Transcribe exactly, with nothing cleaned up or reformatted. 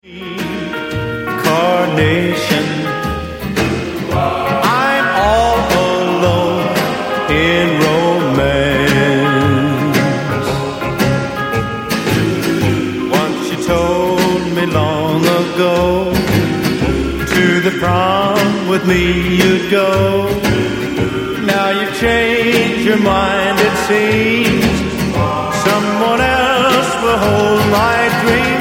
Carnation, I'm all alone in romance. Once you told me long ago, to the prom with me you'd go. Now you've changed your mind, it seems. Someone else will hold my dreams.